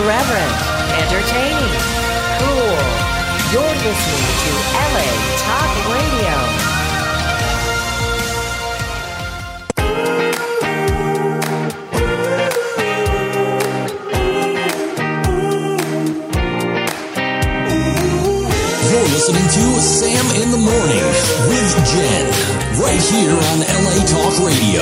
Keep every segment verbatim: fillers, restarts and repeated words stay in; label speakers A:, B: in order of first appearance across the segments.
A: irreverent, entertaining, cool. You're listening to L A Talk Radio.
B: You're listening to Sam in the Morning with Jen, right here on L A Talk Radio.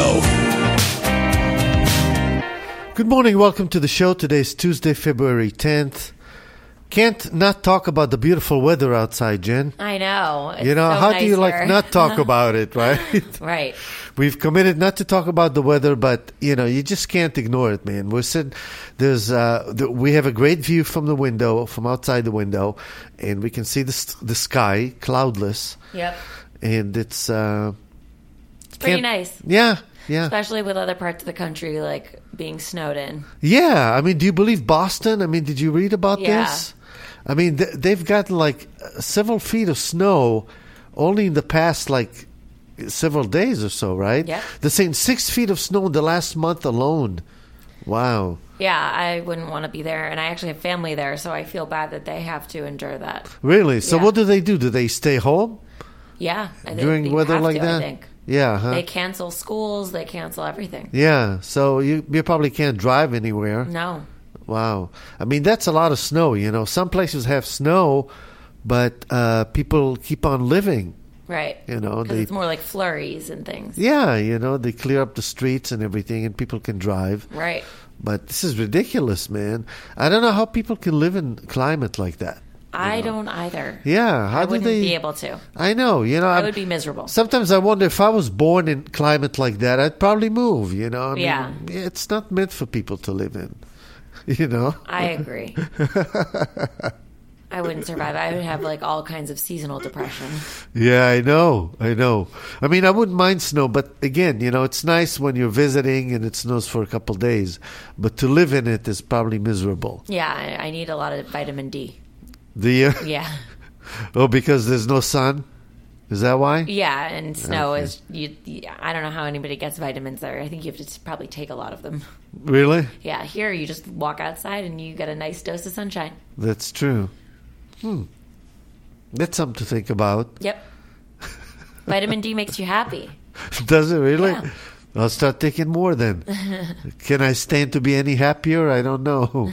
C: Good morning, welcome to the show. Today's Tuesday, February tenth. Can't not talk about the beautiful weather outside, Jen.
A: I know. It's
C: you know,
A: so
C: how
A: nice
C: do you
A: here.
C: like not talk about it, right?
A: Right.
C: We've committed not to talk about the weather, but, you know, you just can't ignore it, man. We're sitting, there's, uh, the, we have a great view from the window, from outside the window, and we can see the, the sky, cloudless.
A: Yep.
C: And it's, uh,
A: It's pretty
C: can't-
A: nice.
C: Yeah, yeah.
A: Especially with other parts of the country, like being snowed in.
C: Yeah, I mean, do you believe Boston? I mean, did you read about
A: Yeah.
C: this? I mean, th- they've gotten like several feet of snow only in the past like several days or so, right?
A: Yeah.
C: They're saying six feet of snow in the last month alone. Wow.
A: Yeah, I wouldn't want to be there. And I actually have family there, so I feel bad that they have to endure that.
C: Really? So
A: Yeah.
C: what do they do? Do they stay home
A: Yeah. I think
C: during
A: they
C: weather
A: have
C: like
A: to,
C: that?
A: I think.
C: Yeah, huh?
A: They cancel schools. They cancel everything.
C: Yeah, so you, you probably can't drive anywhere.
A: No.
C: Wow. I mean, that's a lot of snow, you know. Some places have snow, but uh, people keep on living.
A: Right.
C: You know,
A: Because
C: they-
A: it's more like flurries and things.
C: Yeah, you know, they clear up the streets and everything, and people can drive.
A: Right.
C: But this is ridiculous, man. I don't know how people can live in climate like that.
A: I don't either.
C: Yeah, how
A: I
C: do
A: wouldn't
C: they?
A: be able to.
C: I know, you know.
A: I
C: I'm-
A: would be miserable.
C: Sometimes I wonder if I was born in climate like that, I'd probably move. You know, I mean,
A: Yeah.
C: it's not meant for people to live in. You know.
A: I agree. I wouldn't survive. I would have like all kinds of seasonal depression.
C: Yeah, I know. I know. I mean, I wouldn't mind snow, but again, you know, it's nice when you're visiting and it snows for a couple of days. But to live in it is probably miserable.
A: Yeah, I, I need a lot of vitamin D.
C: The uh,
A: Yeah.
C: oh, because there's no sun. Is that why?
A: Yeah, and snow
C: Okay.
A: is, you, you, I don't know how anybody gets vitamins there. I think you have to probably take a lot of them.
C: Really?
A: Yeah, here you just walk outside and you get a nice dose of sunshine.
C: That's true. Hmm. That's something to think about.
A: Yep. Vitamin D makes you happy.
C: Does it really?
A: Yeah.
C: I'll start taking more then. Can I stand to be any happier? I don't know.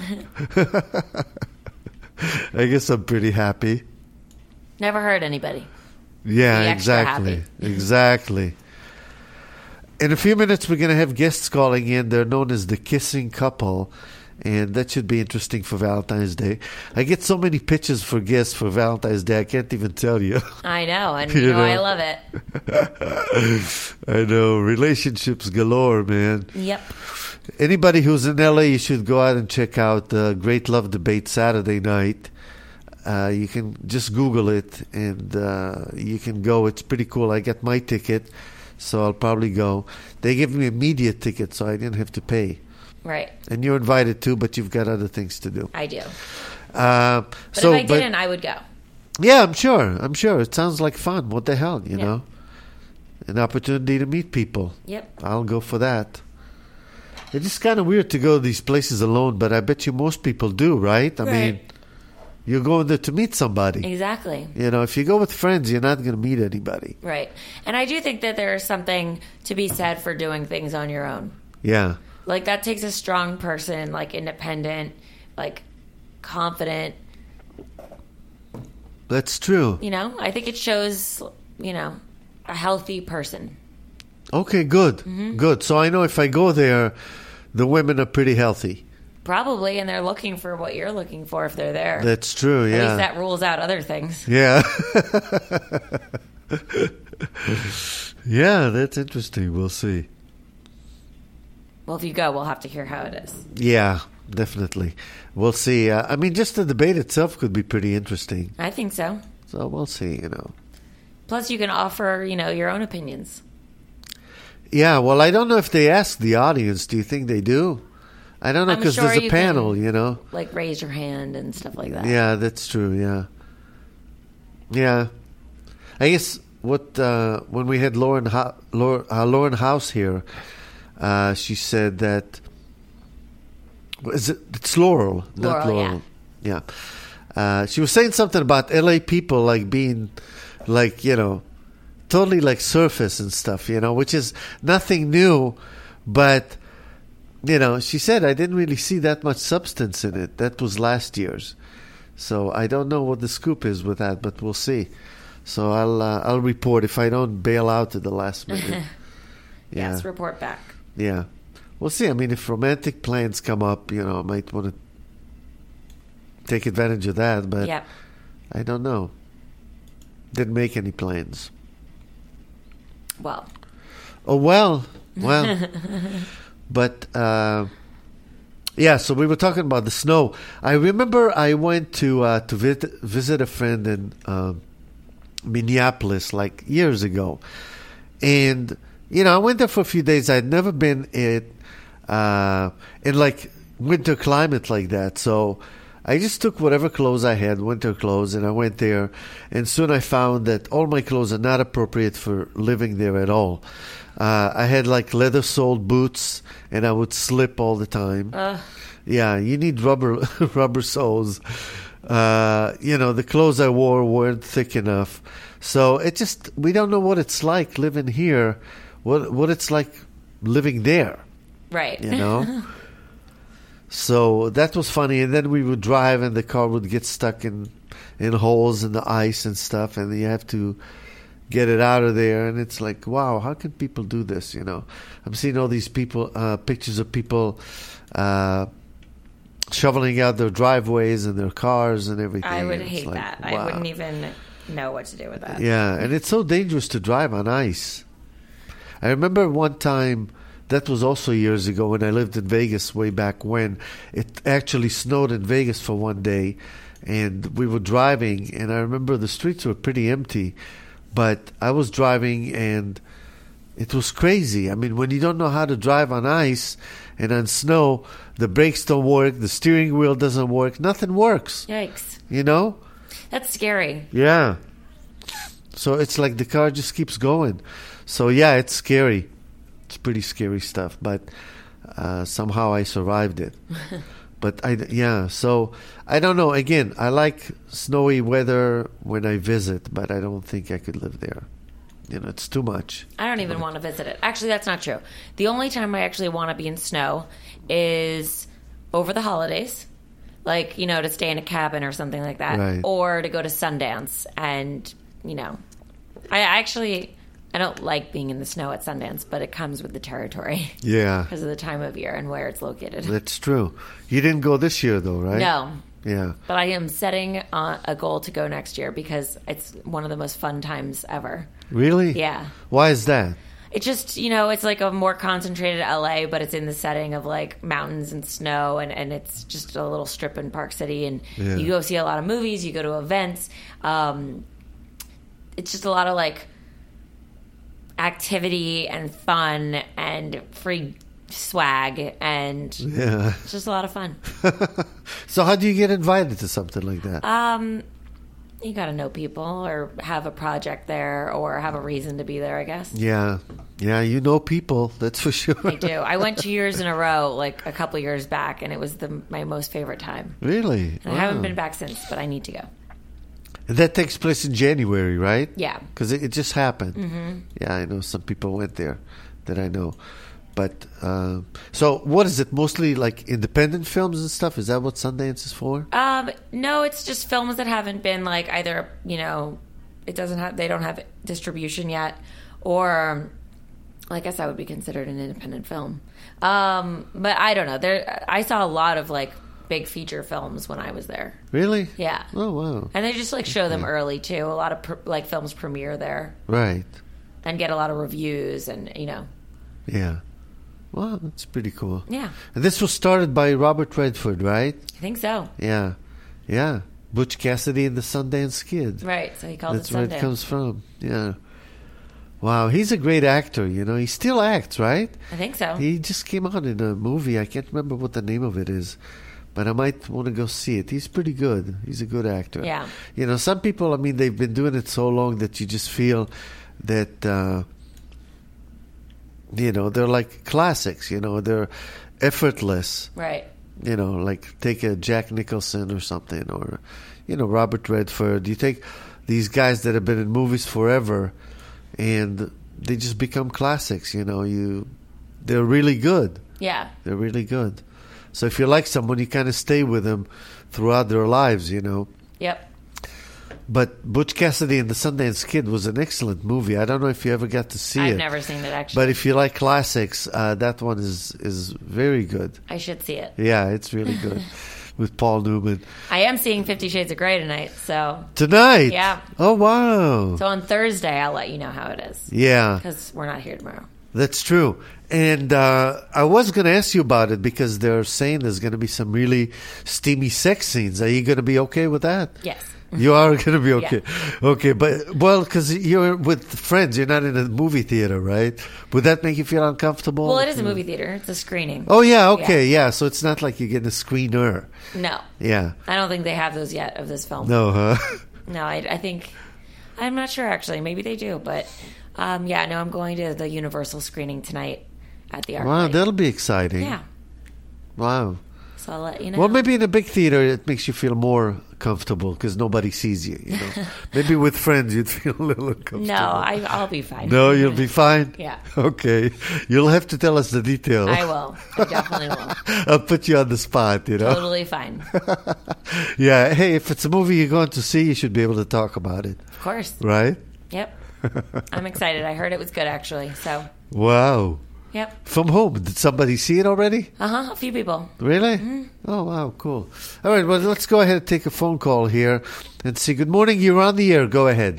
C: I guess I'm pretty happy.
A: Never hurt anybody.
C: Yeah,
A: Be extra
C: exactly.
A: happy.
C: Exactly. In a few minutes, we're going to have guests calling in. They're known as the Kissing Couple, and that should be interesting for Valentine's Day. I get so many pitches for guests for Valentine's Day, I can't even tell you.
A: I know, and
C: You
A: you know,
C: know.
A: I love it.
C: I know. Relationships galore, man.
A: Yep.
C: Anybody who's in L A, you should go out and check out the Great Love Debate Saturday night. Uh, you can just Google it, and uh, you can go. It's pretty cool. I got my ticket, so I'll probably go. They gave me a media ticket, so I didn't have to pay.
A: Right.
C: And you're invited too, but you've got other things to do.
A: I do.
C: Uh,
A: But
C: so,
A: if I
C: but-
A: didn't, I would go.
C: yeah, I'm sure. I'm sure. It sounds like fun. What the hell, you
A: Yeah.
C: know? An opportunity to meet people.
A: Yep.
C: I'll go for that. It's just kind of weird to go to these places alone, but I bet you most people do, right? I
A: Right.
C: mean, you're going there to meet somebody.
A: Exactly.
C: You know, if you go with friends, you're not going to meet anybody.
A: Right. And I do think that there is something to be said for doing things on your own.
C: Yeah.
A: Like, that takes a strong person, like, independent, like, confident.
C: That's true.
A: You know, I think it shows, you know, a healthy person.
C: Okay, good.
A: Mm-hmm.
C: Good. So I know if I go there, the women are pretty healthy.
A: Probably, and they're looking for what you're looking for if they're there.
C: That's true,
A: At
C: yeah.
A: least that rules out other things.
C: Yeah. Yeah, that's interesting. We'll see.
A: Well, if you go, we'll have to hear how it is.
C: Yeah, definitely. We'll see. Uh, I mean, just the debate itself could be pretty interesting.
A: I think so.
C: So we'll see, you know.
A: Plus, you can offer, you know, your own opinions.
C: Yeah, well, I don't know if they ask the audience. Do you think they do? I don't know,
A: I'm
C: because
A: sure
C: there's a
A: you
C: panel,
A: can,
C: you know.
A: Like, raise your hand and stuff like that.
C: Yeah, that's true, yeah. Yeah. I guess what uh, when we had Lauren, Ho- Lauren, uh, Lauren House here, uh, she said that Is it? It's Laurel, not
A: Laurel,
C: Laurel. Yeah. Uh, she was saying something about L A people like being, like, you know, totally like surface and stuff, you know, which is nothing new, but, you know, she said I didn't really see that much substance in it. That was last year's. So I don't know what the scoop is with that, but we'll see. So I'll uh, I'll report if I don't bail out at the last minute. Yeah.
A: Yes, report back.
C: Yeah. We'll see. I mean, if romantic plans come up, you know, I might want to take advantage of that, but
A: Yep.
C: I don't know. Didn't make any plans.
A: Well.
C: Oh, well. Well. But, uh, yeah, so we were talking about the snow. I remember I went to uh, to visit, visit a friend in uh, Minneapolis like years ago. And, you know, I went there for a few days. I'd never been in, uh, in like winter climate like that. So I just took whatever clothes I had, winter clothes, and I went there. And soon I found that all my clothes are not appropriate for living there at all. Uh, I had like leather-soled boots, and I would slip all the time.
A: Uh.
C: Yeah, you need rubber rubber soles. Uh, you know, the clothes I wore weren't thick enough. So it just, we don't know what it's like living here, what what it's like living there.
A: Right.
C: You know? So that was funny. And then we would drive and the car would get stuck in, in holes in the ice and stuff. And you have to get it out of there. And it's like, wow, how can people do this? You know, I'm seeing all these people, uh, pictures of people uh, shoveling out their driveways and their cars and everything.
A: I would
C: And it's
A: hate
C: like,
A: that.
C: wow.
A: I wouldn't even know what to do with that.
C: Yeah, and it's so dangerous to drive on ice. I remember one time, that was also years ago when I lived in Vegas way back when. It actually snowed in Vegas for one day, and we were driving, and I remember the streets were pretty empty, but I was driving, and it was crazy. I mean, when you don't know how to drive on ice and on snow, the brakes don't work, the steering wheel doesn't work, nothing works.
A: Yikes.
C: You know?
A: That's scary.
C: Yeah. So it's like the car just keeps going. So yeah, it's scary. It's pretty scary stuff, but uh, somehow I survived it. But I, yeah, so I don't know. Again, I like snowy weather when I visit, but I don't think I could live there. You know, it's too much.
A: I don't even want to visit it. Actually, that's not true. The only time I actually want to be in snow is over the holidays. Like, you know, to stay in a cabin or something like that.
C: Right.
A: Or to go to Sundance. And, you know, I actually, I don't like being in the snow at Sundance, but it comes with the territory.
C: Yeah.
A: Because of the time of year and where it's located.
C: That's true. You didn't go this year, though, right?
A: No.
C: Yeah.
A: But I am setting uh, a goal to go next year because it's one of the most fun times ever.
C: Really?
A: Yeah.
C: Why is that?
A: It's just, you know, it's like a more concentrated L A, but it's in the setting of like mountains and snow, and, and it's just a little strip in Park City, and
C: Yeah.
A: you go see a lot of movies, you go to events. Um, it's just a lot of like activity and fun and free swag, and
C: Yeah.
A: it's just a lot of fun.
C: So how do you get invited to something like that?
A: Um, you got to know people or have a project there or have a reason to be there, I guess.
C: Yeah. Yeah, you know people, that's for sure.
A: I do. I went two years in a row, like a couple years back, and it was the my most favorite time.
C: Really?
A: And I haven't
C: Wow.
A: been back since, but I need to go.
C: And that takes place in January, right?
A: Yeah.
C: Because it, it just happened. Mm-hmm. Yeah, I know some people went there that I know. But, uh, so what is it? Mostly like independent films and stuff? Is that what Sundance is for?
A: Um, no, it's just films that haven't been like either, you know, it doesn't have, they don't have distribution yet, or I guess that would be considered an independent film. Um, but I don't know. There, I saw a lot of like big feature films when I was there.
C: Really?
A: Yeah.
C: Oh, wow.
A: And they just like show them early too. A lot of pr- like films premiere there
C: Right.
A: and get a lot of reviews, and you know,
C: Yeah. Well, that's pretty cool.
A: yeah,
C: And this was started by Robert Redford, right?
A: I think so.
C: Yeah. Yeah. Butch Cassidy and the Sundance Kid.
A: Right. So he called
C: That's
A: it
C: where
A: Sundance.
C: it comes from. Yeah. Wow, he's a great actor, you know. He still acts, right?
A: I think so.
C: He just came out in a movie. I can't remember what the name of it is, but I might want to go see it. He's pretty good. He's a good actor.
A: Yeah.
C: You know, some people, I mean, they've been doing it so long that you just feel that, uh, you know, they're like classics, you know, they're effortless.
A: Right.
C: You know, like take a Jack Nicholson or something, or, you know, Robert Redford. You take these guys that have been in movies forever, and they just become classics. You know, you they're really good.
A: Yeah.
C: They're really good. So if you like someone, you kind of stay with them throughout their lives, you know.
A: Yep.
C: But Butch Cassidy and the Sundance Kid was an excellent movie. I don't know if you ever got to see
A: I've
C: it.
A: I've never seen it, actually.
C: But if you like classics, uh, that one is, is very good.
A: I should see it.
C: Yeah, it's really good. With Paul Newman.
A: I am seeing Fifty Shades of Grey tonight, so...
C: Tonight?
A: Yeah.
C: Oh, wow.
A: So on Thursday, I'll let you know how it is.
C: Yeah.
A: Because we're not here tomorrow.
C: That's true. And uh, I was going to ask you about it because they're saying there's going to be some really steamy sex scenes. Are you going to be okay with that?
A: Yes.
C: You are going to be okay.
A: Yeah.
C: Okay, but, well, because you're with friends, you're not in a movie theater, right? Would that make you feel uncomfortable?
A: Well, it is a movie theater. It's a screening.
C: Oh, yeah, okay, yeah. yeah. So it's not like you're getting a screener.
A: No.
C: Yeah.
A: I don't think they have those yet of this film.
C: No, huh?
A: No, I, I think... I'm not sure, actually. Maybe they do, but... Um, yeah, no, I'm going to the Universal screening tonight at the ArcLight.
C: Wow, that'll be exciting.
A: Yeah.
C: Wow.
A: So I'll let you know.
C: Well, maybe in a big theater it makes you feel more comfortable because nobody sees you, you know. Maybe with friends you'd feel a little uncomfortable.
A: No, I, I'll be fine.
C: No, you'll be fine?
A: Yeah.
C: Okay. You'll have to tell us the details.
A: I will. I definitely will.
C: I'll put you on the spot, you know.
A: Totally fine.
C: Yeah. Hey, if it's a movie you're going to see, you should be able to talk about it.
A: Of course.
C: Right?
A: Yep. I'm excited. I heard it was good, actually. So.
C: Wow.
A: Yep.
C: From whom? Did somebody see it already?
A: Uh-huh. A few people.
C: Really?
A: Mm-hmm.
C: Oh, wow. Cool. All right. Well, let's go ahead and take a phone call here and see. Good morning. You're on the air. Go ahead.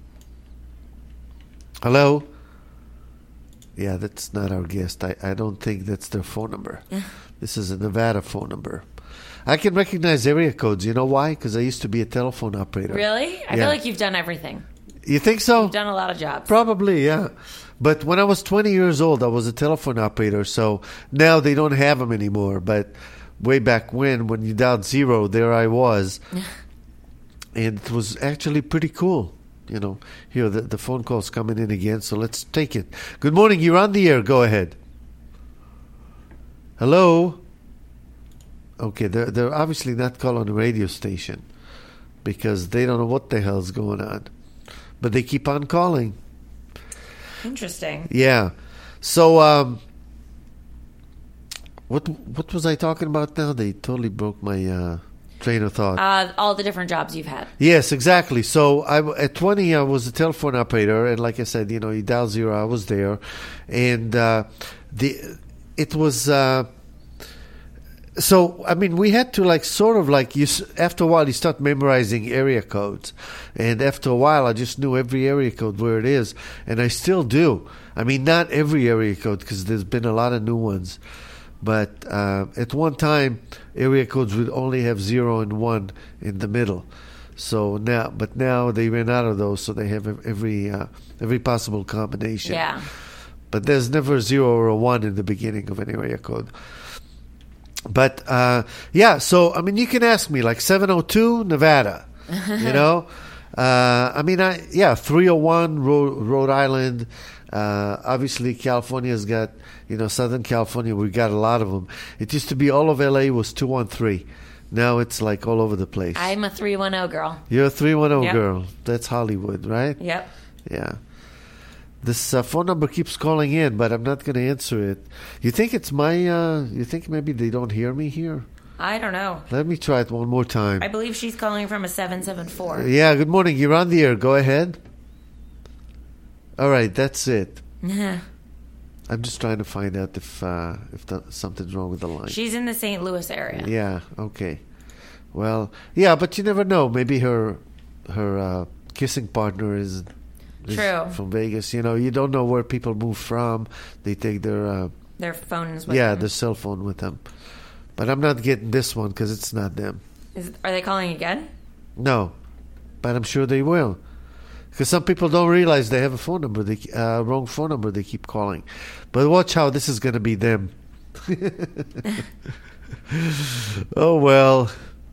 C: Hello? Yeah, that's not our guest. I, I don't think that's their phone number. This is a Nevada phone number. I can recognize area codes. You know why? Because I used to be a telephone operator.
A: Really? I
C: Yeah.
A: feel like you've done everything.
C: You think so?
A: You've done a lot of jobs.
C: Probably, yeah. But when I was twenty years old, I was a telephone operator. So now they don't have them anymore. But way back when, when you dialed zero, there I was. And it was actually pretty cool. You know, here, the, the phone call's coming in again, so let's take it. Good morning. You're on the air. Go ahead. Hello? Okay, they're, they're obviously not calling a radio station because they don't know what the hell's going on. But they keep on calling.
A: Interesting.
C: Yeah. So, um, what what was I talking about now? They totally broke my uh, train of thought.
A: Uh, all the different jobs you've had.
C: Yes, exactly. So I, at twenty, I was a telephone operator, and like I said, you know, you dial zero, I was there, and uh, the it was. Uh, So, I mean, we had to like sort of like, you. after a while, you start memorizing area codes. And after a while, I just knew every area code where it is. And I still do. I mean, not every area code because there's been a lot of new ones. But uh, at one time, area codes would only have zero and one in the middle. So now, but now they ran out of those, so they have every uh, every possible combination.
A: Yeah.
C: But there's never a zero or a one in the beginning of an area code. But, uh, yeah, so, I mean, you can ask me, like, seven oh two, Nevada, you know? Uh, I mean, I yeah, three oh one, Rhode, Rhode Island. Uh, obviously, California's got, you know, Southern California, we got a lot of them. It used to be all of L A was two one three. Now it's, like, all over the place.
A: I'm a three one zero girl.
C: You're a three one zero
A: Yep.
C: girl. That's Hollywood, right?
A: Yep.
C: Yeah. This uh, phone number keeps calling in, but I'm not going to answer it. You think it's my, uh, you think maybe they don't hear me here?
A: I don't know.
C: Let me try it one more time.
A: I believe she's calling from a seven seven four.
C: Yeah, good morning. You're on the air. Go ahead. All right, that's it. I'm just trying to find out if uh, if the, something's wrong with the line.
A: She's in the Saint Louis area.
C: Yeah, okay. Well, yeah, but you never know. Maybe her her uh, kissing partner is...
A: True.
C: From Vegas, you know, you don't know where people move from. They take their uh,
A: Their phones with
C: yeah,
A: them.
C: their cell phone with them. But I'm not getting this one because it's not them.
A: Is, are they calling again?
C: No, but I'm sure they will. Because some people don't realize they have a phone number, they uh, wrong phone number. They keep calling. But watch how this is going to be them. Oh well.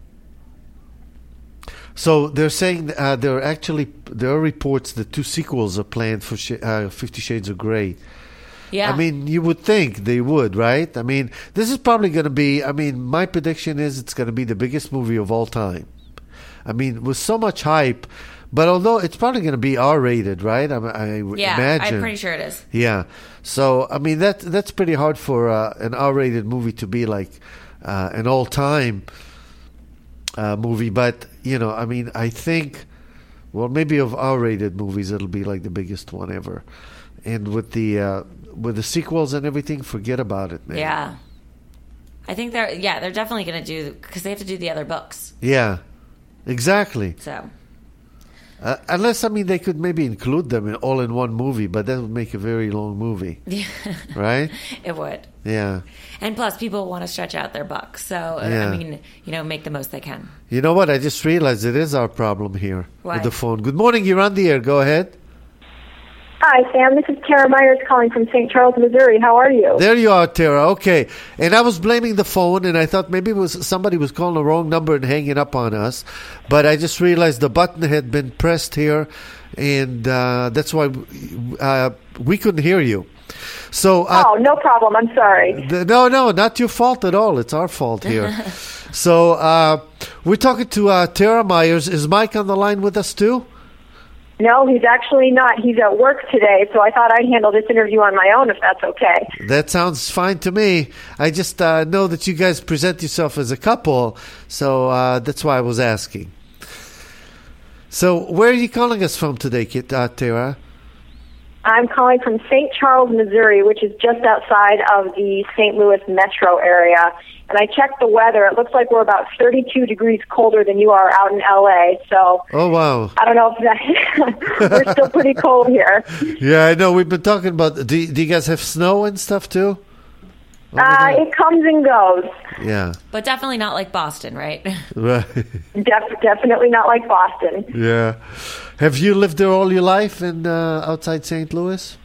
C: So they're saying uh, there are actually there are reports that two sequels are planned for sh- uh, Fifty Shades of Grey.
A: Yeah.
C: I mean, you would think they would, right? I mean, this is probably going to be, I mean, my prediction is it's going to be the biggest movie of all time. I mean, with so much hype, but although it's probably going to be R-rated, right? I, I
A: yeah,
C: imagine.
A: I'm pretty sure it is.
C: Yeah. So, I mean, that that's pretty hard for uh, an R-rated movie to be like uh, an all-time uh, movie. But, you know, I mean, I think, well, maybe of R-rated movies, it'll be like the biggest one ever. And with the uh, with the sequels and everything, forget about it, man.
A: Yeah. I think they're, yeah, they're definitely going to do, because they have to do the other books.
C: Yeah, exactly.
A: So.
C: Uh, unless, I mean, they could maybe include them in, all in one movie, but that would make a very long movie.
A: Yeah.
C: Right?
A: It would.
C: Yeah.
A: And plus, people want to stretch out their bucks. So,
C: Yeah.
A: I mean, you know, make the most they can.
C: You know what? I just realized it is our problem here
A: Why?
C: with the phone. Good morning. You're on the air. Go ahead.
D: Hi, Sam. This is Tara Myers calling from Saint Charles, Missouri. How are you?
C: There you are, Tara. Okay. And I was blaming the phone, and I thought maybe it was somebody was calling the wrong number and hanging up on us. But I just realized the button had been pressed here, and uh, that's why uh, we couldn't hear you. So, uh,
D: Oh, no problem. I'm sorry.
C: th- no, no, not your fault at all. It's our fault here. So uh, we're talking to uh, Tara Myers. Is Mike on the line with us too?
D: No, he's actually not. He's at work today, so I thought I'd handle this interview on my own if that's okay.
C: That sounds fine to me. I just uh, know that you guys present yourself as a couple, so uh, that's why I was asking. So where are you calling us from today, Kit, uh, Tara?
D: I'm calling from Saint Charles, Missouri, which is just outside of the Saint Louis metro area. And I checked the weather. It looks like we're about thirty-two degrees colder than you are out in L A. So
C: Oh, wow.
D: I don't know if that we're still pretty cold here.
C: Yeah, I know. We've been talking about, do, do you guys have snow and stuff too? Over
D: Uh,
C: there?
D: it comes and goes.
C: Yeah,
A: But definitely not like Boston, right?
C: right.
D: Def- definitely not like Boston.
C: Yeah. Have you lived there all your life in uh, outside Saint Louis?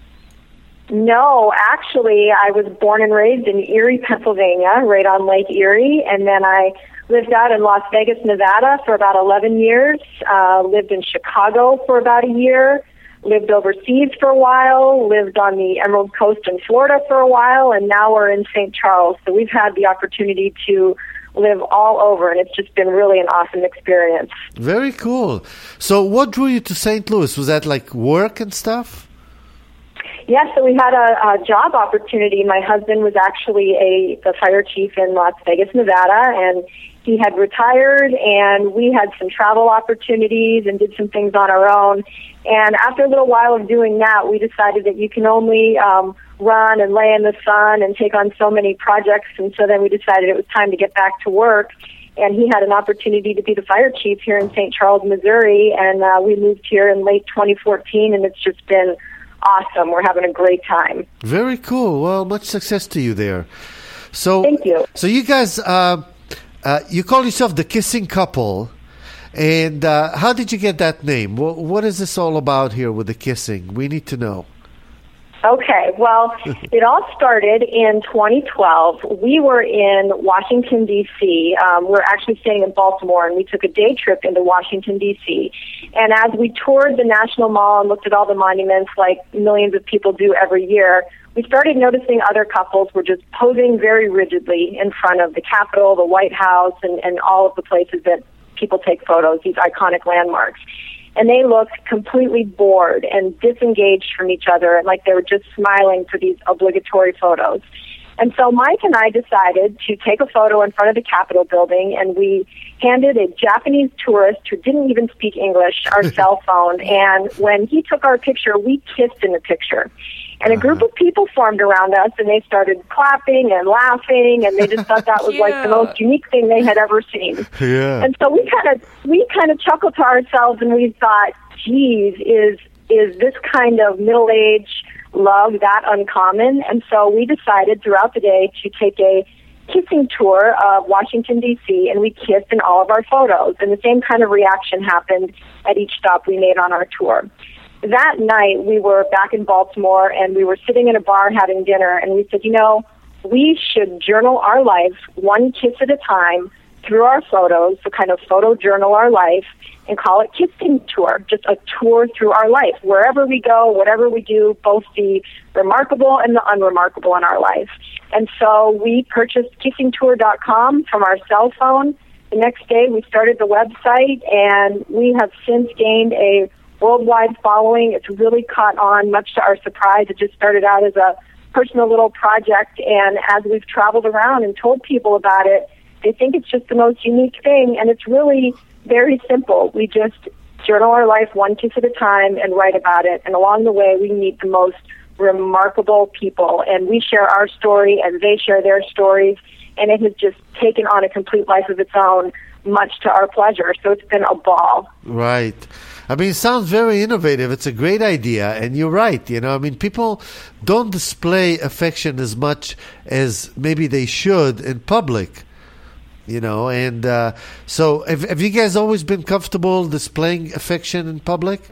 D: No, actually, I was born and raised in Erie, Pennsylvania, right on Lake Erie, and then I lived out in Las Vegas, Nevada for about eleven years, uh, lived in Chicago for about a year, lived overseas for a while, lived on the Emerald Coast in Florida for a while, and now we're in Saint Charles. So we've had the opportunity to live all over, and it's just been really an awesome experience.
C: Very cool. So what drew you to Saint Louis? Was that like work and stuff?
D: Yes, so we had a, a job opportunity. My husband was actually a the fire chief in Las Vegas, Nevada, and he had retired, and we had some travel opportunities and did some things on our own. And after a little while of doing that, we decided that you can only um, run and lay in the sun and take on so many projects. And so then we decided it was time to get back to work. And he had an opportunity to be the fire chief here in Saint Charles, Missouri, and uh, we moved here in late twenty fourteen, and it's just been awesome. We're having a great time.
C: Very cool. Well, much success to you there. So,
D: Thank you.
C: So you guys, uh, uh, you call yourself the Kissing Couple, and uh, how did you get that name? What, what is this all about here with the kissing? We need to know.
D: Okay, well, it all started in twenty twelve. We were in Washington, D C. Um, we're actually staying in Baltimore, and we took a day trip into Washington, D C. And as we toured the National Mall and looked at all the monuments like millions of people do every year, we started noticing other couples were just posing very rigidly in front of the Capitol, the White House, and, and all of the places that people take photos, these iconic landmarks. And they looked completely bored and disengaged from each other, and like they were just smiling for these obligatory photos. And so Mike and I decided to take a photo in front of the Capitol building, and we handed a Japanese tourist who didn't even speak English our cell phone. And when he took our picture, we kissed in the picture. And a group of people formed around us, and they started clapping and laughing, and they just thought that was like the most unique thing they had ever seen.
C: Yeah.
D: And so we kind of we kind of chuckled to ourselves, and we thought, "Geez, is is this kind of middle-aged love that uncommon?" And so we decided throughout the day to take a kissing tour of Washington, D C, and we kissed in all of our photos. And the same kind of reaction happened at each stop we made on our tour. That night, we were back in Baltimore, and we were sitting in a bar having dinner, and we said, you know, we should journal our life one kiss at a time through our photos, to kind of photo journal our life, and call it Kissing Tour, just a tour through our life. Wherever we go, whatever we do, both the remarkable and the unremarkable in our life. And so we purchased kissing tour dot com from our cell phone. The next day we started the website, and we have since gained a worldwide following. It's really caught on, much to our surprise. It just started out as a personal little project, and as we've traveled around and told people about it, they think it's just the most unique thing, and it's really very simple. We just journal our life one kiss at a time and write about it, and along the way we meet the most remarkable people, and we share our story and they share their stories, and it has just taken on a complete life of its own, much to our pleasure. So it's been a ball.
C: Right. I mean, it sounds very innovative. It's a great idea, and you're right. You know, I mean, people don't display affection as much as maybe they should in public. You know, and uh, so have, have you guys always been comfortable displaying affection in public?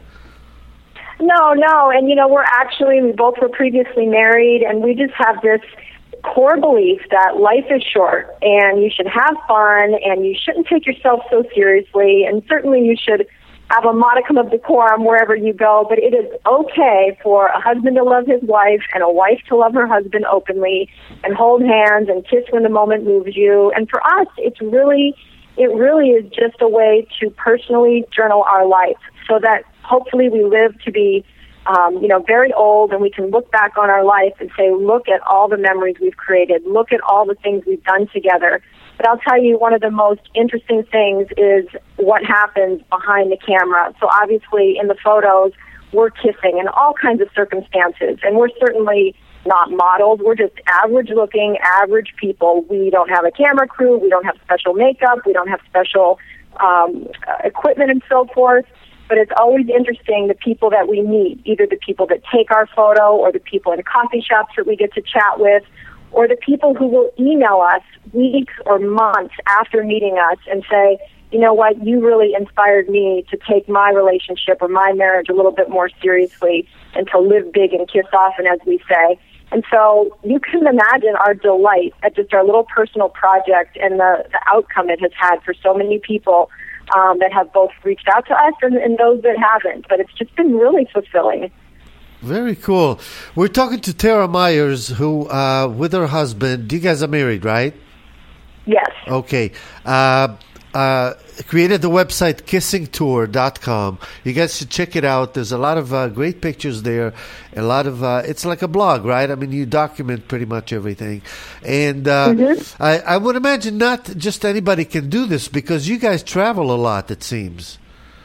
D: No, no. And, you know, we're actually, we both were previously married, and we just have this core belief that life is short, and you should have fun, and you shouldn't take yourself so seriously, and certainly you should have a modicum of decorum wherever you go, but it is okay for a husband to love his wife and a wife to love her husband openly and hold hands and kiss when the moment moves you. And for us, it's really, it really is just a way to personally journal our life so that hopefully we live to be, um, you know, very old, and we can look back on our life and say, look at all the memories we've created, look at all the things we've done together. But I'll tell you, one of the most interesting things is what happens behind the camera. So obviously in the photos, we're kissing in all kinds of circumstances, and we're certainly not models. We're just average-looking, average people. We don't have a camera crew. We don't have special makeup. We don't have special um, equipment and so forth. But it's always interesting, the people that we meet, either the people that take our photo or the people in coffee shops that we get to chat with, or the people who will email us weeks or months after meeting us and say, you know what, you really inspired me to take my relationship or my marriage a little bit more seriously and to live big and kiss often, as we say. And so you can imagine our delight at just our little personal project and the, the outcome it has had for so many people um, that have both reached out to us and, and those that haven't. But it's just been really fulfilling.
C: Very cool. We're talking to Tara Myers, who, uh, with her husband, you guys are married, right?
D: Yes.
C: Okay. Uh, uh, created the website kissing tour dot com. You guys should check it out. There's a lot of uh, great pictures there. A lot of, uh, it's like a blog, right? I mean, you document pretty much everything. And uh, mm-hmm. I, I would imagine not just anybody can do this because you guys travel a lot, it seems.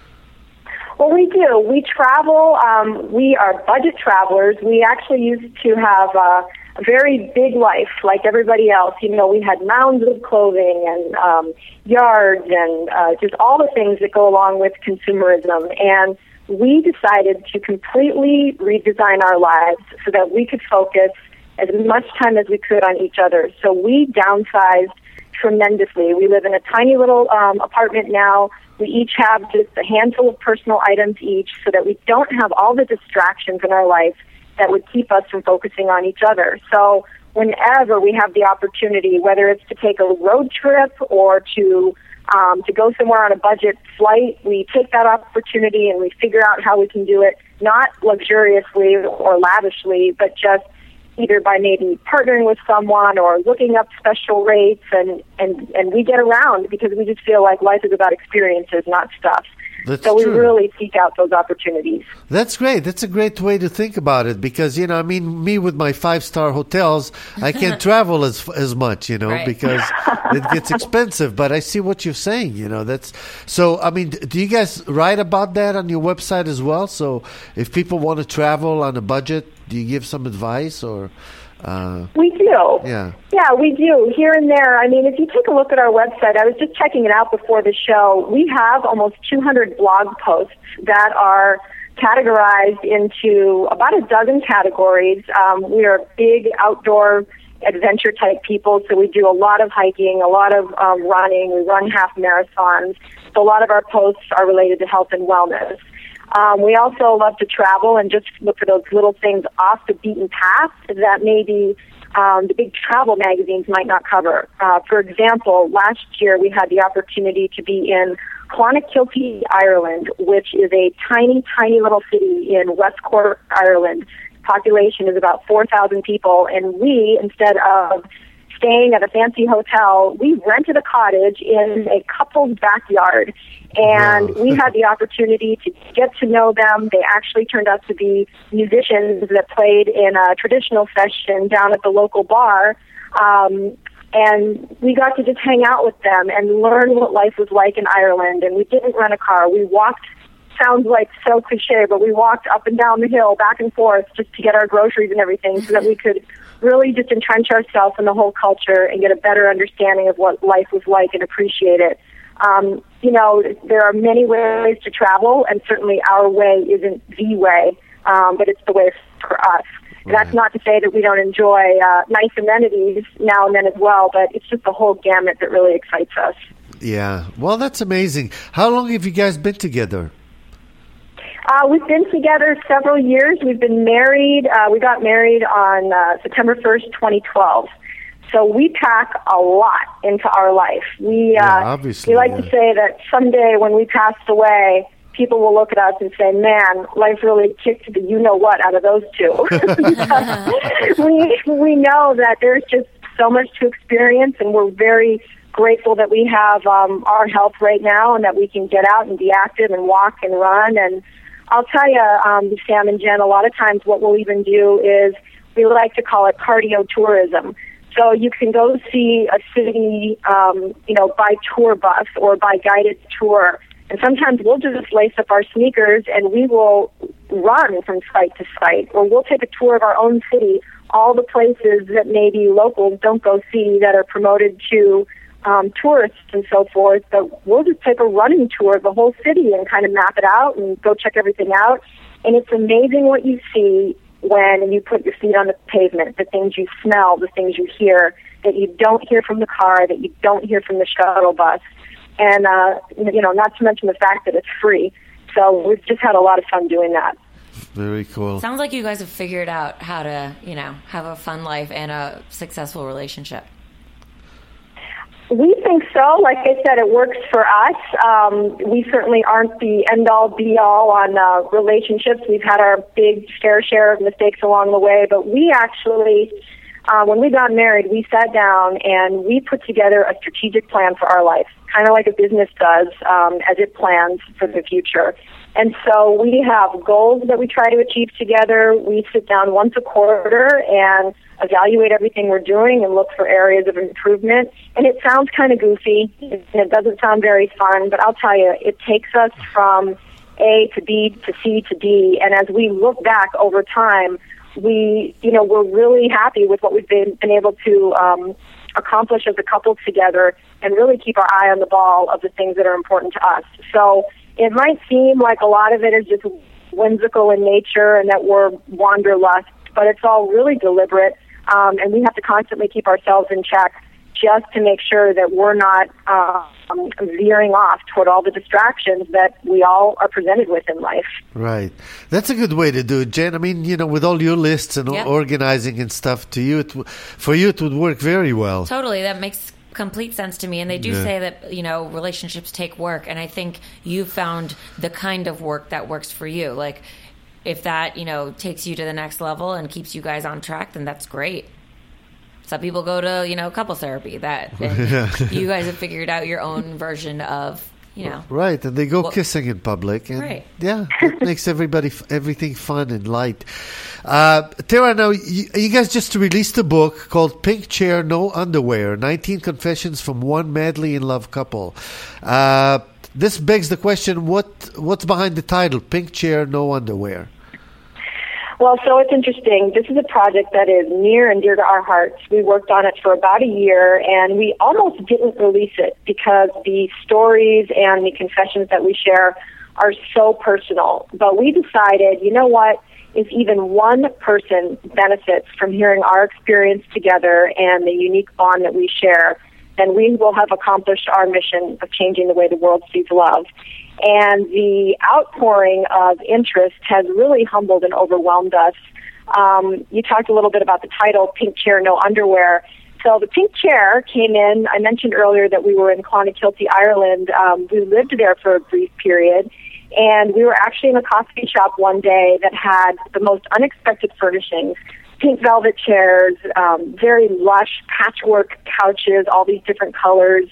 D: Well, we do. We travel. Um, we are budget travelers. We actually used to have uh, a very big life like everybody else. You know, we had mounds of clothing and um, yards and uh, just all the things that go along with consumerism. And we decided to completely redesign our lives so that we could focus as much time as we could on each other. So we downsized tremendously. We live in a tiny little um, apartment now. We each have just a handful of personal items each so that we don't have all the distractions in our life that would keep us from focusing on each other. So whenever we have the opportunity, whether it's to take a road trip or to um, to go somewhere on a budget flight, we take that opportunity and we figure out how we can do it, not luxuriously or lavishly, but just either by maybe partnering with someone or looking up special rates, and, and, and we get around because we just feel like life is about experiences, not stuff.
C: That's
D: so we
C: true.
D: really seek out those opportunities.
C: That's great. That's a great way to think about it because, you know, I mean, me with my five-star hotels, I can't travel as as much, you know,
A: right.
C: because it gets expensive. But I see what you're saying, you know. That's so, I mean, do you guys write about that on your website as well? So if people want to travel on a budget, do you give some advice or... Uh,
D: we do.
C: Yeah.
D: Yeah, we do. Here and there. I mean, if you take a look at our website, I was just checking it out before the show. We have almost two hundred blog posts that are categorized into about a dozen categories. Um, we are big outdoor adventure type people, so we do a lot of hiking, a lot of um, running. We run half marathons. So a lot of our posts are related to health and wellness. Um, we also love to travel and just look for those little things off the beaten path that maybe um, the big travel magazines might not cover. Uh, for example, last year we had the opportunity to be in Clonakilty, Ireland, which is a tiny, tiny little city in West Cork, Ireland. Population is about four thousand people, and we, instead of staying at a fancy hotel, we rented a cottage in a couple's backyard, and
C: wow.
D: we had the opportunity to get to know them. They actually turned out to be musicians that played in a traditional session down at the local bar, um, and we got to just hang out with them and learn what life was like in Ireland, and we didn't rent a car. We walked. Sounds like so cliche, but we walked up and down the hill, back and forth, just to get our groceries and everything, so that we could really just entrench ourselves in the whole culture and get a better understanding of what life was like and appreciate it. Um, you know, there are many ways to travel, and certainly our way isn't the way, um, but it's the way for us. Right. That's not to say that we don't enjoy uh, nice amenities now and then as well, but it's just the whole gamut that really excites us.
C: Yeah. Well, that's amazing. How long have you guys been together?
D: Uh, we've been together several years. We've been married. Uh, we got married on uh, September first, twenty twelve. So we pack a lot into our life. We uh,
C: yeah, obviously,
D: we like
C: yeah.
D: to say that someday when we passed away, people will look at us and say, man, life really kicked the you-know-what out of those two. we, we know that there's just so much to experience, and we're very grateful that we have um, our health right now and that we can get out and be active and walk and run. And I'll tell you, um, Sam and Jen, a lot of times what we'll even do is we like to call it cardio tourism. So you can go see a city, um, you know, by tour bus or by guided tour. And sometimes we'll just lace up our sneakers and we will run from site to site. Or we'll take a tour of our own city, all the places that maybe locals don't go see that are promoted to Um, tourists and so forth, but we'll just take a running tour of the whole city and kind of map it out and go check everything out. And it's amazing what you see when you put your feet on the pavement, the things you smell, the things you hear that you don't hear from the car, that you don't hear from the shuttle bus. And, uh, you know, not to mention the fact that it's free. So we've just had a lot of fun doing that.
C: Very cool.
A: Sounds like you guys have figured out how to, you know, have a fun life and a successful relationship.
D: We think so. Like I said, it works for us. Um, we certainly aren't the end-all, be-all on uh, relationships. We've had our big fair share of mistakes along the way, but we actually, uh, when we got married, we sat down and we put together a strategic plan for our life, kind of like a business does um, as it plans for the future. And so we have goals that we try to achieve together. We sit down once a quarter and evaluate everything we're doing and look for areas of improvement. And it sounds kind of goofy, and it doesn't sound very fun, but I'll tell you, it takes us from A to B to C to D. And as we look back over time, we, you know, we're really happy with what we've been, been able to um, accomplish as a couple together and really keep our eye on the ball of the things that are important to us. So it might seem like a lot of it is just whimsical in nature and that we're wanderlust, but it's all really deliberate, um, and we have to constantly keep ourselves in check just to make sure that we're not um, veering off toward all the distractions that we all are presented with in life.
C: Right. That's a good way to do it, Jen. I mean, you know, with all your lists and
A: yep.
C: organizing and stuff, to you, it w- for you, it would work very well.
A: Totally. That makes complete sense to me. And they do
C: yeah.
A: say that, you know, relationships take work. And I think you found the kind of work that works for you. Like, if that, you know, takes you to the next level and keeps you guys on track, then that's great. Some people go to, you know, couples therapy. That and you guys have figured out your own version of, you know.
C: Right, and they go
A: well,
C: kissing in public. And
A: right.
C: Yeah, it makes everybody, everything fun and light. Uh, Tara, now, you, you guys just released a book called Pink Chair, No Underwear, nineteen Confessions from One Madly in Love Couple. Uh, this begs the question, what what's behind the title, Pink Chair, No Underwear?
D: Well, so it's interesting. This is a project that is near and dear to our hearts. We worked on it for about a year, and we almost didn't release it because the stories and the confessions that we share are so personal. But we decided, you know what, if even one person benefits from hearing our experience together and the unique bond that we share, then we will have accomplished our mission of changing the way the world sees love. And the outpouring of interest has really humbled and overwhelmed us. Um, you talked a little bit about the title, Pink Chair, No Underwear. So the pink chair came in. I mentioned earlier that we were in Clonakilty, Ireland. Um, we lived there for a brief period, and we were actually in a coffee shop one day that had the most unexpected furnishings. Pink velvet chairs, um, very lush patchwork couches, all these different colors,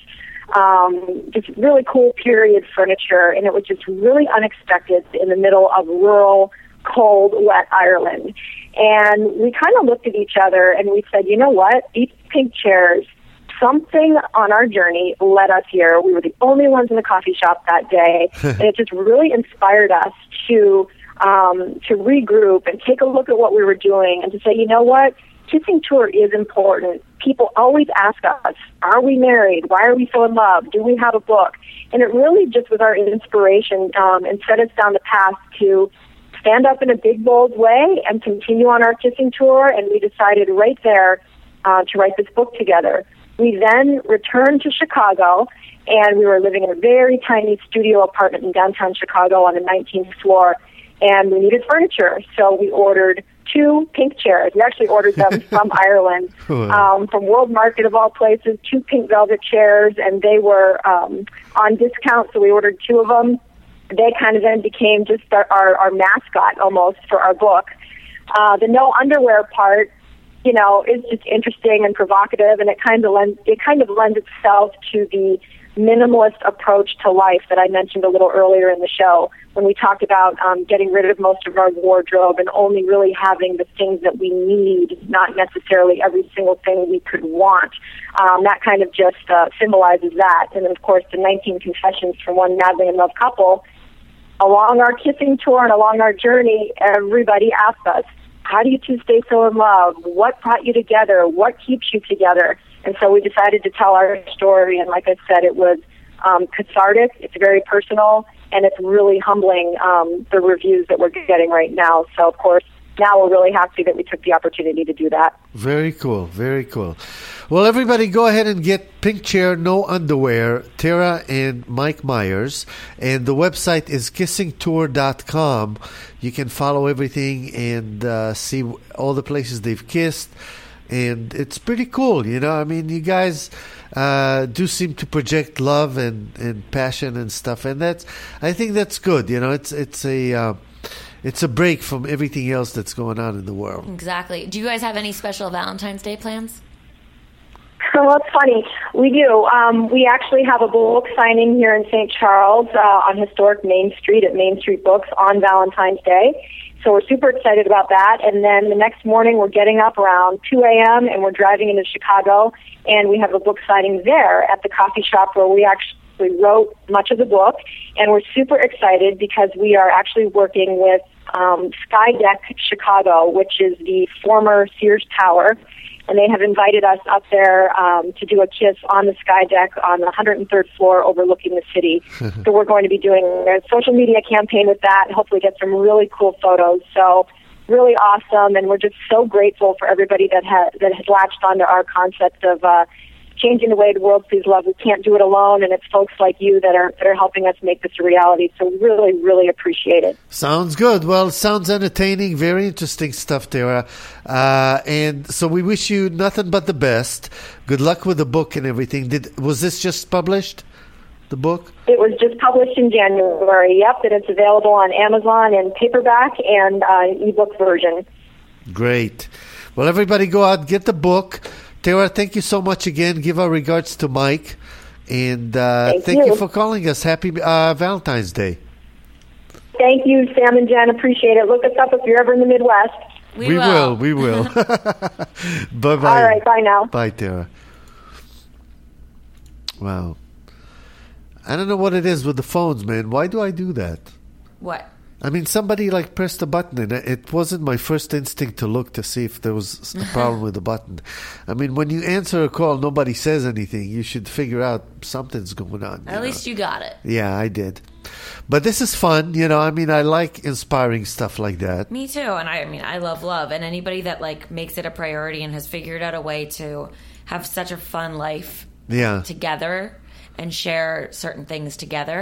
D: um, just really cool period furniture, and it was just really unexpected in the middle of rural, cold, wet Ireland. And we kind of looked at each other and we said, you know what, these pink chairs, something on our journey led us here. We were the only ones in the coffee shop that day, and it just really inspired us to um, to regroup and take a look at what we were doing and to say, you know what, Kissing Tour is important. People always ask us, are we married? Why are we so in love? Do we have a book? And it really just was our inspiration um, and set us down the path to stand up in a big, bold way and continue on our kissing tour, and we decided right there uh, to write this book together. We then returned to Chicago, and we were living in a very tiny studio apartment in downtown Chicago on the nineteenth floor, and we needed furniture, so we ordered two pink chairs. We actually ordered them from Ireland, um, from World Market of all places, two pink velvet chairs, and they were um, on discount, so we ordered two of them. They kind of then became just our, our, our mascot almost for our book. Uh, the no underwear part, you know, is just interesting and provocative, and it kind of lends it kind of lends itself to the minimalist approach to life that I mentioned a little earlier in the show when we talked about um, getting rid of most of our wardrobe and only really having the things that we need, not necessarily every single thing we could want. Um, that kind of just uh, symbolizes that. And then, of course, the nineteen Confessions from One Madly in Love Couple. Along our kissing tour and along our journey, everybody asked us, how do you two stay so in love? What brought you together? What keeps you together? And so we decided to tell our story, and like I said, it was um, cathartic, it's very personal, and it's really humbling, um, the reviews that we're getting right now. So, of course, now we're really happy that we took the opportunity to do that.
C: Very cool, very cool. Well, everybody go ahead and get Pink Chair, No Underwear, Tara and Mike Myers. And the website is kissing tour dot com. You can follow everything and uh, see all the places they've kissed. And it's pretty cool, you know. I mean, you guys uh, do seem to project love and, and passion and stuff. And that's, I think that's good, you know. It's, it's a... Uh, It's a break from everything else that's going on in the world.
A: Exactly. Do you guys have any special Valentine's Day plans?
D: Well, it's funny. We do. Um, we actually have a book signing here in Saint Charles uh, on historic Main Street at Main Street Books on Valentine's Day. So we're super excited about that. And then the next morning we're getting up around two a.m. and we're driving into Chicago, and we have a book signing there at the coffee shop where we actually wrote much of the book. And we're super excited because we are actually working with um, Skydeck Chicago, which is the former Sears Tower. And they have invited us up there um, to do a kiss on the Skydeck on the one hundred third floor overlooking the city. So we're going to be doing a social media campaign with that and hopefully get some really cool photos. So really awesome. And we're just so grateful for everybody that, ha- that has latched onto our concept of uh, changing the way the world sees love. We can't do it alone, and it's folks like you that are that are helping us make this a reality. So really, really appreciate it.
C: Sounds good. Well, sounds entertaining. Very interesting stuff, Tara. Uh, and so we wish you nothing but the best. Good luck with the book and everything. Did was this just published, the book?
D: It was just published in January, yep, and it's available on Amazon in paperback and uh, ebook version.
C: Great. Well, everybody go out, get the book. Tara, thank you so much again. Give our regards to Mike. And uh,
D: thank,
C: thank
D: you.
C: you for calling us. Happy uh, Valentine's Day.
D: Thank you, Sam and Jen. Appreciate it. Look us up if you're ever in the Midwest.
A: We,
C: we
A: will.
C: will. We will. Bye-bye.
D: All right. Bye now.
C: Bye, Tara. Wow. I don't know what it is with the phones, man. Why do I do that?
A: What?
C: I mean, somebody like pressed a button, and it wasn't my first instinct to look to see if there was a problem with the button. I mean, when you answer a call, nobody says anything. You should figure out something's going on.
A: At least you got it.
C: Yeah, I did. But this is fun, you know. I mean, I like inspiring stuff like that.
A: Me too. And I, I mean, I love love, and anybody that like makes it a priority and has figured out a way to have such a fun life
C: Yeah.
A: together and share certain things together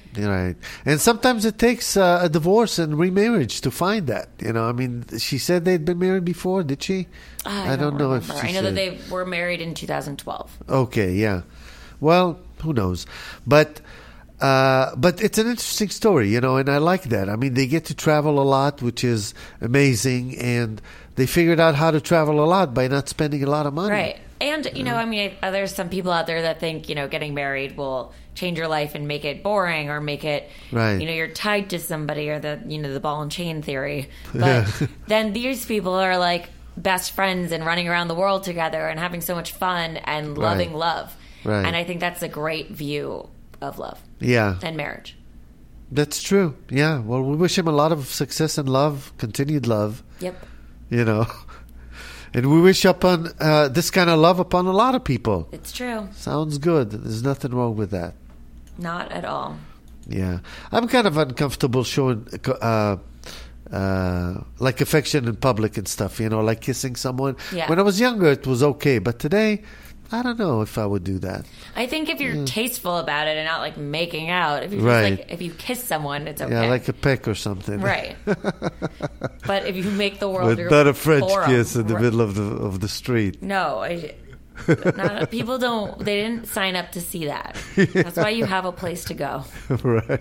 C: Right. And sometimes it takes uh, a divorce and remarriage to find that. You know, I mean, she said they'd been married before, did she?
A: I,
C: I don't,
A: don't
C: know if
A: remember.
C: she
A: I know
C: said.
A: that they were married in two thousand twelve.
C: Okay, yeah. Well, who knows? But uh, but it's an interesting story, you know, and I like that. I mean, they get to travel a lot, which is amazing, and they figured out how to travel a lot by not spending a lot of money.
A: Right. And, you know, I mean, there's some people out there that think, you know, getting married will change your life and make it boring or make it,
C: Right.
A: you know, you're tied to somebody or the, you know, the ball and chain theory. But
C: Yeah.
A: then these people are like best friends and running around the world together and having so much fun and loving
C: Right.
A: love.
C: Right.
A: And I think that's a great view of love
C: Yeah.
A: and marriage.
C: That's true. Yeah. Well, we wish him a lot of success and love, continued love,
A: Yep.
C: you know. And we wish upon uh, this kind of love upon a lot of people.
A: It's true.
C: Sounds good. There's nothing wrong with that.
A: Not at all.
C: Yeah. I'm kind of uncomfortable showing uh, uh, like affection in public and stuff, you know, like kissing someone.
A: Yeah.
C: When I was younger, it was okay. But today, I don't know if I would do that.
A: I think if you're tasteful about it and not like making out, if you
C: Right.
A: just like if you kiss someone, it's okay.
C: Yeah, like a peck or something.
A: Right. But if you make the world
C: But
A: your
C: not a French
A: forum,
C: kiss in the
A: right.
C: middle of the of the street.
A: No, I, not, people don't. They didn't sign up to see that. That's why you have a place to go.
C: Right.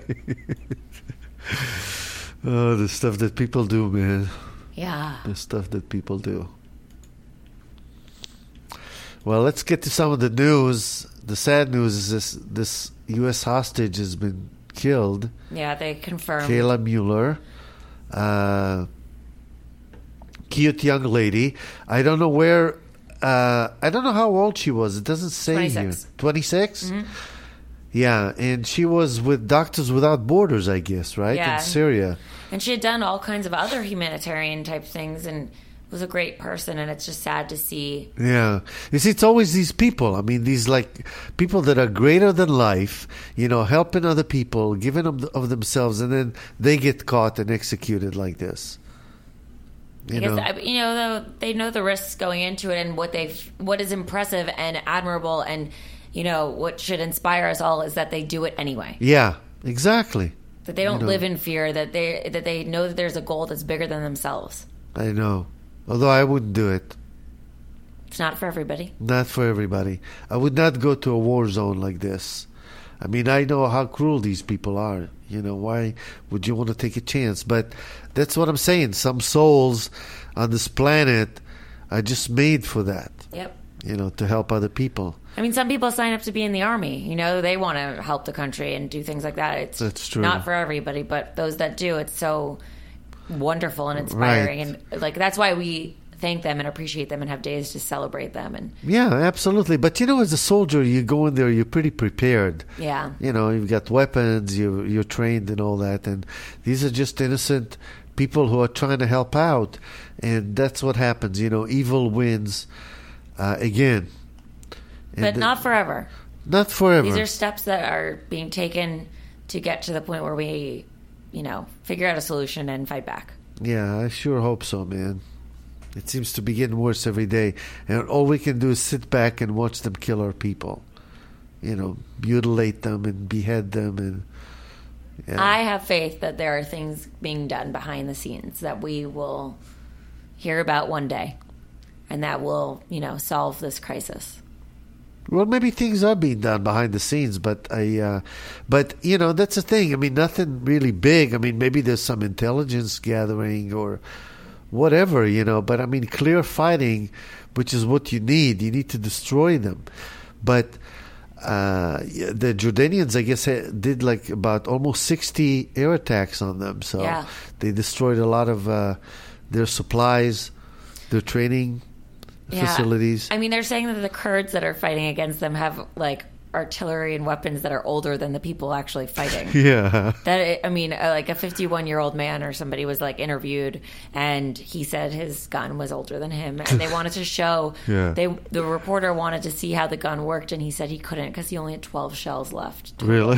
C: Oh, the stuff that people do, man.
A: Yeah.
C: The stuff that people do. Well, let's get to some of the news. The sad news is this: this U S hostage has been killed.
A: Yeah, they confirmed.
C: Kayla Mueller, uh, cute young lady. I don't know where. Uh, I don't know how old she was. It doesn't say
A: twenty-six.
C: here. Twenty-six.
A: Mm-hmm.
C: Yeah, and she was with Doctors Without Borders, I guess, right?
A: Yeah.
C: In Syria.
A: And she had done all kinds of other humanitarian type things and was a great person. And it's just sad to see.
C: Yeah. You see, it's always these people. I mean, these like people that are greater than life, you know, helping other people, giving them of themselves, and then they get caught and executed like this. You
A: I guess,
C: know?
A: I- you know, though, they know the risks going into it and what they've, what is impressive and admirable and, you know, what should inspire us all is that they do it anyway.
C: Yeah, exactly.
A: That they don't
C: You know.
A: live in fear. That they that they know that there's a goal that's bigger than themselves.
C: I know. Although I wouldn't do it.
A: It's not for everybody.
C: Not for everybody. I would not go to a war zone like this. I mean, I know how cruel these people are. You know, why would you want to take a chance? But that's what I'm saying. Some souls on this planet are just made for that,
A: Yep.
C: you know, to help other people.
A: I mean, some people sign up to be in the army. You know, they want to help the country and do things like that. It's
C: That's true.
A: not for everybody, but those that do, it's so wonderful and inspiring.
C: Right.
A: And like that's why we thank them and appreciate them and have days to celebrate them. And
C: Yeah, absolutely. But, you know, as a soldier, you go in there, you're pretty prepared.
A: yeah,
C: You know, you've got weapons, you, you're trained and all that. And these are just innocent people who are trying to help out. And that's what happens. You know, evil wins uh, again. And
A: but
C: the-
A: not forever.
C: Not forever.
A: These are steps that are being taken to get to the point where we, you know, figure out a solution and fight back.
C: Yeah, I sure hope so, man. It seems to be getting worse every day. And all we can do is sit back and watch them kill our people. You know, mutilate them and behead them. And yeah.
A: I have faith that there are things being done behind the scenes that we will hear about one day and that will, you know, solve this crisis.
C: Well, maybe things are being done behind the scenes, but I, uh, but you know, that's the thing. I mean, nothing really big. I mean, maybe there's some intelligence gathering or whatever, you know. But I mean, clear fighting, which is what you need. You need to destroy them. But uh, yeah, the Jordanians, I guess, ha- did like about almost sixty air attacks on them. So
A: Yeah.
C: they destroyed a lot of uh, their supplies, their training facilities.
A: I mean, they're saying that the Kurds that are fighting against them have like artillery and weapons that are older than the people actually fighting.
C: Yeah.
A: That I mean, uh, like a fifty-one-year-old man or somebody was like interviewed, and he said his gun was older than him, and they wanted to show.
C: Yeah.
A: They the reporter wanted to see how the gun worked, and he said he couldn't because he only had twelve shells left.
C: Really?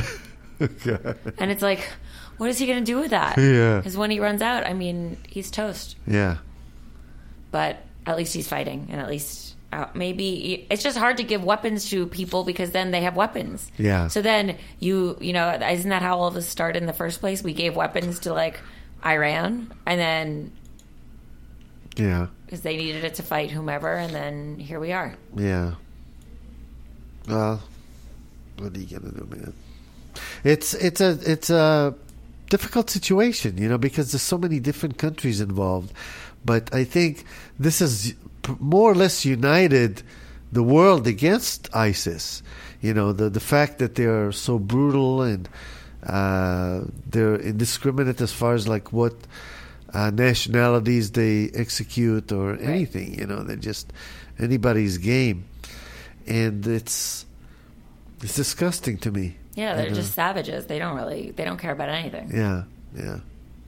C: God.
A: And it's like, what is he going to do with that?
C: Yeah.
A: Because when he runs out, I mean, he's toast.
C: Yeah.
A: But at least he's fighting, and at least uh, maybe it's just hard to give weapons to people because then they have weapons.
C: Yeah.
A: So then you, you know, isn't that how all of this started in the first place? We gave weapons to like Iran, and then
C: Yeah.
A: because they needed it to fight whomever, and then here we are.
C: Yeah. Well, what are you gonna do, man? It's it's a it's a difficult situation, you know, because there's so many different countries involved. But I think this has more or less united the world against ISIS. You know, the the fact that they're so brutal and uh, they're indiscriminate as far as like what uh, nationalities they execute or anything. You know, they're just anybody's game, and it's it's disgusting to me.
A: Yeah, they're
C: you know?
A: just savages. They don't really, they don't care about anything.
C: Yeah, yeah.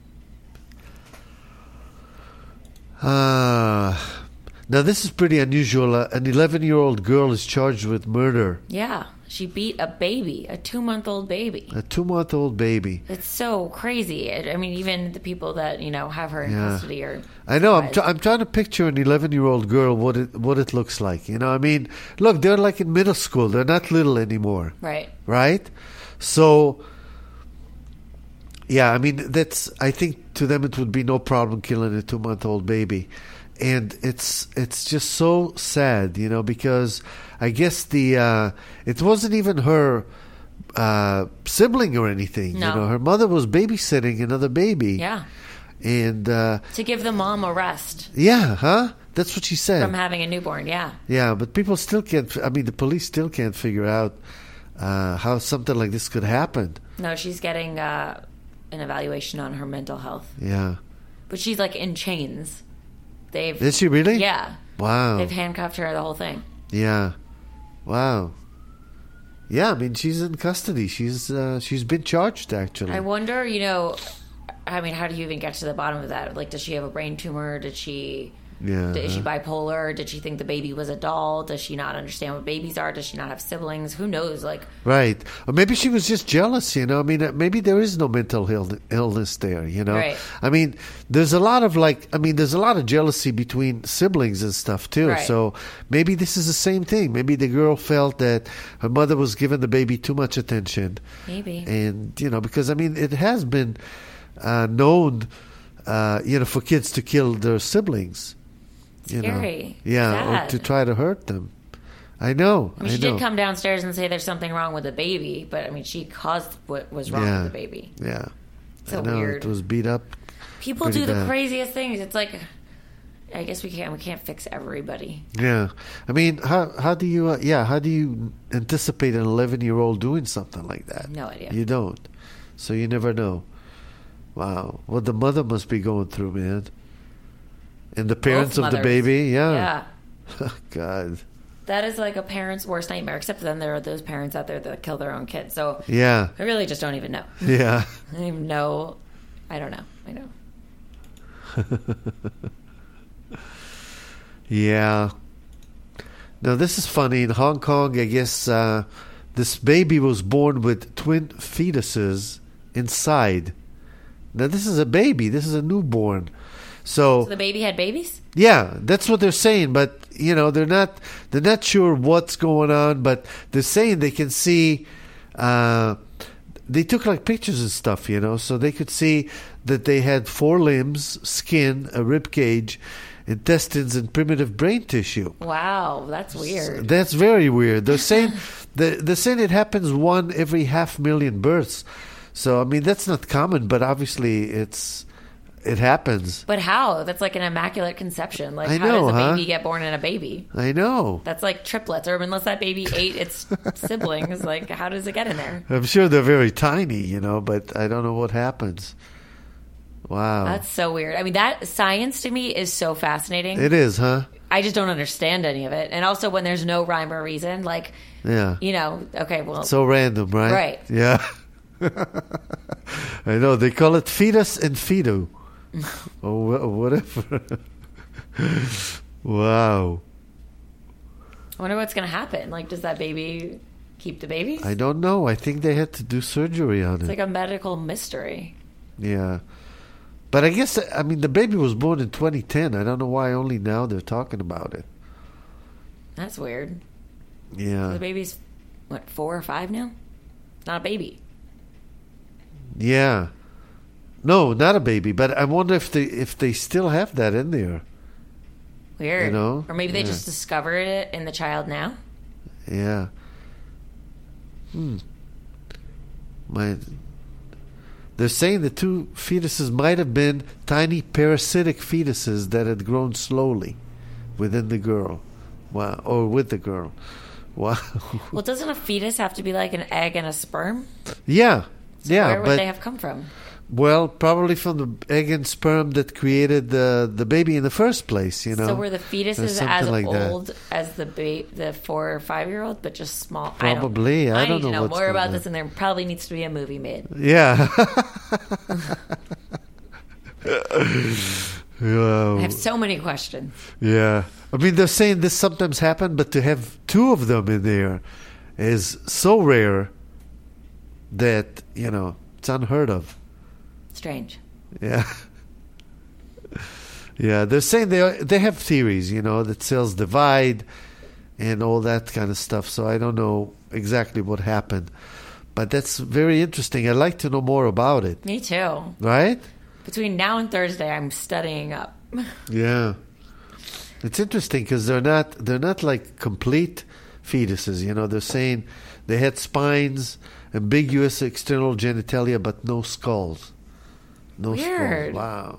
C: Uh, now, this is pretty unusual. Uh, an eleven-year-old girl is charged with murder.
A: Yeah, she beat a baby, a two-month-old baby.
C: A two-month-old baby.
A: It's so crazy. I I mean, even the people that, you know, have her in
C: Yeah.
A: custody are...
C: I know. I'm,
A: surprised.
C: tr- I'm trying to picture an eleven-year-old girl, what it what it looks like. You know, I mean, look, they're like in middle school. They're not little anymore.
A: Right.
C: Right? So, yeah, I mean, that's, I think to them it would be no problem killing a two-month-old baby. And it's it's just so sad, you know, because I guess the, uh, it wasn't even her uh, sibling or anything.
A: No.
C: You know, her mother was babysitting another baby.
A: Yeah.
C: And, uh,
A: To give the mom a rest
C: yeah, huh? That's what she said.
A: from having a newborn, yeah.
C: Yeah, but people still can't, I mean, the police still can't figure out uh, how something like this could happen.
A: No, she's getting uh, an evaluation on her mental health.
C: Yeah.
A: But she's like in chains. They've...
C: Is she really?
A: Yeah.
C: Wow.
A: They've handcuffed her, the whole thing.
C: Yeah. Wow. Yeah, I mean, she's in custody. She's uh, she's been charged, actually.
A: I wonder, you know, I mean, how do you even get to the bottom of that? Like, does she have a brain tumor? Did she...
C: Yeah.
A: Is she bipolar? Did she think the baby was a doll? Does she not understand what babies are? Does she not have siblings? Who knows? Like,
C: Right. Or maybe she was just jealous, you know. I mean, uh, maybe there is no mental Ill- illness there, you know.
A: Right.
C: I mean, there's a lot of like, I mean, there's a lot of jealousy between siblings and stuff too.
A: Right.
C: So maybe this is the same thing. Maybe the girl felt that her mother was giving the baby too much attention.
A: maybe.
C: And, you know, because, I mean, it has been uh, known, uh, you know, for kids to kill their siblings. You
A: Scary.
C: know. Yeah,
A: Sad.
C: or to try to hurt them. I know.
A: I mean,
C: I
A: she
C: know.
A: did come downstairs and say there's something wrong with the baby, but I mean, she caused what was wrong
C: Yeah.
A: with the baby.
C: Yeah.
A: So
C: I know,
A: weird.
C: it was beat up.
A: People
C: Pretty
A: do the
C: bad.
A: craziest things. It's like, I guess we can't we can't fix everybody.
C: Yeah. I mean, how how do you, uh, yeah, how do you anticipate an eleven-year-old doing something like that?
A: No idea.
C: You don't. So you never know. Wow. What the mother must be going through, man. And the parents
A: Both
C: of the
A: mothers.
C: baby, yeah.
A: Yeah.
C: God.
A: That is like a parent's worst nightmare, except then there are those parents out there that kill their own kids. So
C: Yeah.
A: I really just don't even know.
C: Yeah.
A: I don't even know. I don't know. I know.
C: Yeah. Now, this is funny. In Hong Kong, I guess uh, this baby was born with twin fetuses inside. Now, this is a baby. This is a newborn. So,
A: So the baby had babies?
C: yeah, that's what they're saying. But you know, they're not they're not sure what's going on. But they're saying they can see. Uh, they took like pictures and stuff, you know, so they could see that they had four limbs, skin, a rib cage, intestines, and primitive brain tissue.
A: Wow, that's weird.
C: That's very weird. They're saying the they're saying it happens one every half million births. So I mean that's not common, but obviously it's it happens.
A: But how? That's like an immaculate conception. Like,
C: I
A: how
C: know,
A: does a
C: huh?
A: baby get born in a baby?
C: I know.
A: That's like triplets, or unless that baby ate its siblings, like, how does it get in there?
C: I'm sure they're very tiny, you know, but I don't know what happens. Wow.
A: That's so weird. I mean, that science to me is so fascinating.
C: It is, huh?
A: I just don't understand any of it. And also when there's no rhyme or reason, like,
C: Yeah.
A: you know, okay, well,
C: So random, right?
A: Right.
C: Yeah. I know. They call it fetus and fetu. or wha- whatever. Wow.
A: I wonder what's going to happen. Like, does that baby keep the babies?
C: I don't know. I think they had to do surgery on
A: It's
C: it.
A: like a medical mystery.
C: Yeah. But I guess, I mean, the baby was born in twenty ten. I don't know why only now they're talking about it.
A: That's weird.
C: Yeah.
A: The baby's, what, four or five now? Not a baby.
C: Yeah. No, not a baby. But I wonder if they if they still have that in there.
A: Weird.
C: You know?
A: Or maybe they
C: Yeah.
A: just discovered it in the child now.
C: Yeah. Hmm. My. They're saying the two fetuses might have been tiny parasitic fetuses that had grown slowly within the girl. Wow. Or with the girl. Wow.
A: Well, doesn't a fetus have to be like an egg and a sperm?
C: Yeah. Yeah.
A: Where would
C: but
A: they have come from?
C: Well, probably from the egg and sperm that created the the baby in the first place, you know.
A: So were the
C: Or
A: fetuses
C: something
A: as
C: like that.
A: old as the ba- the four or five year old, but just small?
C: Probably. I
A: I,
C: don't
A: need to
C: know
A: know
C: what's
A: more
C: going
A: about
C: on.
A: this, and there probably needs to be a movie made.
C: Yeah. Wow.
A: I have so many questions.
C: Yeah. I mean, they're saying this sometimes happen, but to have two of them in there is so rare that, you know, it's unheard of.
A: Strange.
C: Yeah. Yeah, they're saying they they have theories, you know, that cells divide and all that kind of stuff. So I don't know exactly what happened. But that's very interesting. I'd like to know more about it.
A: Me too.
C: Right?
A: Between now and Thursday, I'm studying up.
C: Yeah. It's interesting because they're not they're not like complete fetuses, you know. They're saying they had spines, ambiguous external genitalia, but no skulls. No
A: Weird.
C: skulls. Wow.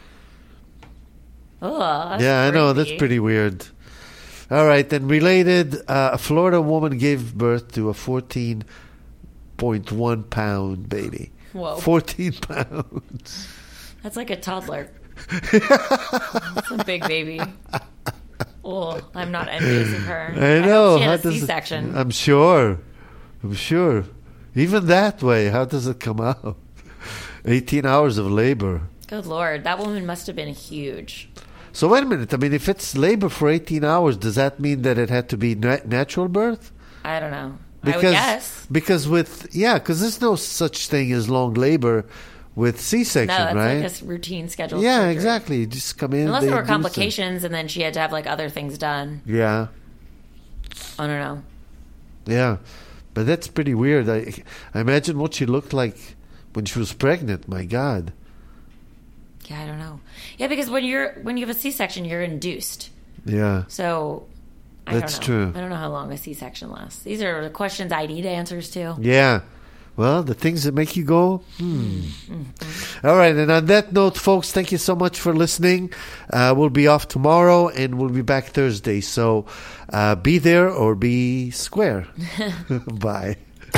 A: Oh, that's
C: Yeah, I know. That's
A: creepy.
C: pretty weird. All right, then related, uh, a Florida woman gave birth to a fourteen point one pound baby.
A: Whoa.
C: fourteen pounds.
A: That's like a toddler. That's a big baby. Oh, I'm not envious of her.
C: I know.
A: hope she
C: How
A: had a
C: does it-
A: C-section.
C: I'm sure. I'm sure. Even that way, how does it come out? eighteen hours of labor.
A: Good Lord, that woman must have been huge.
C: So wait a minute. I mean, if it's labor for eighteen hours, does that mean that it had to be na- natural birth?
A: I don't know.
C: Because,
A: I would guess.
C: Because with, yeah, because there's no such thing as long labor with C-section,
A: No, that's
C: right?
A: like a s- routine scheduled
C: Yeah,
A: surgery.
C: exactly. You just come in.
A: Unless
C: they
A: there were
C: do some-
A: complications and then she had to have like other things done.
C: Yeah,
A: I don't know.
C: yeah. But that's pretty weird. I, I imagine what she looked like when she was pregnant. My God.
A: Yeah, I don't know. Yeah, because when you're when you have a C-section, you're induced.
C: Yeah.
A: So I
C: That's
A: don't know.
C: true.
A: I don't know how long a C-section lasts. These are the questions I need answers to.
C: Yeah. Well, the things that make you go, hmm. All right. And on that note, folks, thank you so much for listening. Uh, we'll be off tomorrow and we'll be back Thursday. So uh, be there or be square. Bye.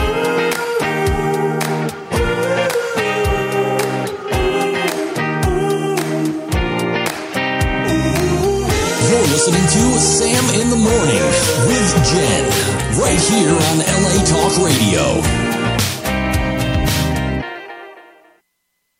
B: You're listening to Sam in the Morning with Jen, right here on L A Talk Radio.